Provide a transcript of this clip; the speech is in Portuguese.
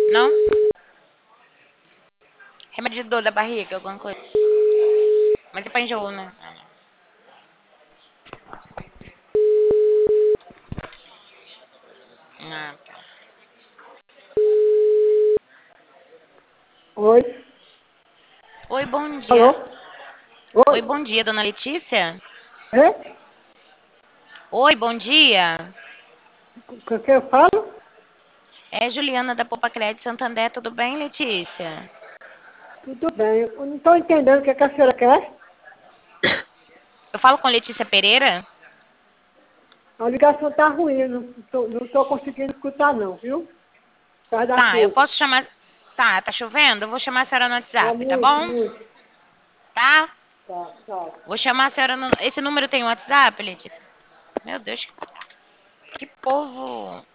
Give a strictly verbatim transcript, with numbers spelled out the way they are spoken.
Não? Remédio de dor da barriga, alguma coisa. Mas é pra enjoo, né? Ah, não. Ah, tá. Oi. Oi, bom Alô? dia. Oi. Oi, bom dia, dona Letícia. É? Oi, bom dia. Com quem eu falo? É Juliana da Popa Crédito Santander, tudo bem, Letícia? Tudo bem. Eu não estou entendendo o que, é que a senhora quer. Eu falo com Letícia Pereira? A ligação está ruim, eu não estou não tô conseguindo escutar não, viu? Por causa da Tá, eu chuva. posso chamar. Tá, tá chovendo? Eu vou chamar a senhora no Tá WhatsApp, tá muito, bom? muito. Tá? Tá, tá. Vou chamar a senhora no. Esse número tem WhatsApp, Letícia? Meu Deus, que povo.